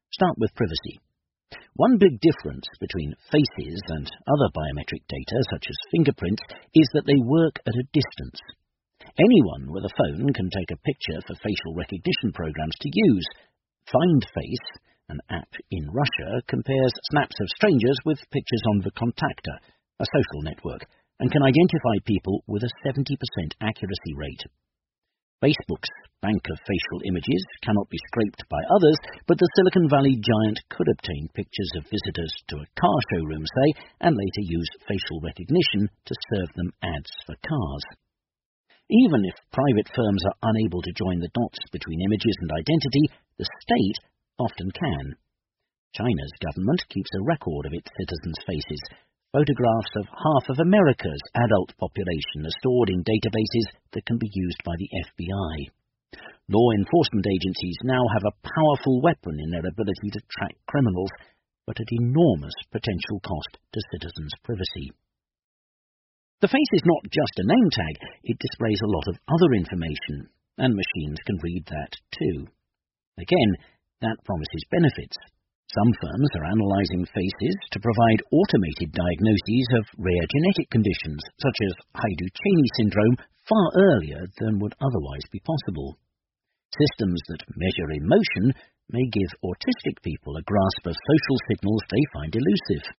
Start with privacy. One big difference between faces and other biometric data, such as fingerprints, is that they work at a distance. Anyone with a phone can take a picture for facial recognition programs to use. Find Face, an app in Russia, compares snaps of strangers with pictures on the Contacta, a social network, and can identify people with a 70% accuracy rate. Facebook's bank of facial images cannot be scraped by others, but the Silicon Valley giant could obtain pictures of visitors to a car showroom, say, and later use facial recognition to serve them ads for cars. Even if private firms are unable to join the dots between images and identity, the state often can. China's government keeps a record of its citizens' faces. Photographs of half of America's adult population are stored in databases that can be used by the FBI. Law enforcement agencies now have a powerful weapon in their ability to track criminals, but at enormous potential cost to citizens' privacy. The face is not just a name tag, it displays a lot of other information, and machines can read that too. Again, that promises benefits. Some firms are analysing faces to provide automated diagnoses of rare genetic conditions, such as Haidoo-Cheney syndrome, far earlier than would otherwise be possible. Systems that measure emotion may give autistic people a grasp of social signals they find elusive.